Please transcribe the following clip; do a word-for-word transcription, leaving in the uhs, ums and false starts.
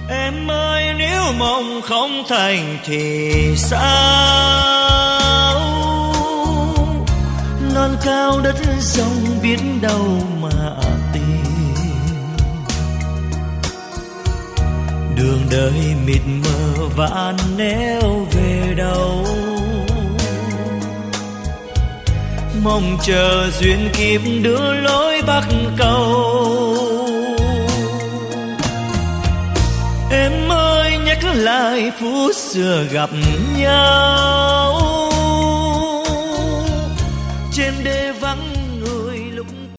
Em ơi nếu mong không thành thì sao? Non cao đất rộng biết đâu mà tìm. Đường đời mịt mờ vạn nẻo về đâu. Mong chờ duyên kiếp đưa lối bắc cầu. Em ơi nhắc lại phút xưa gặp nhau.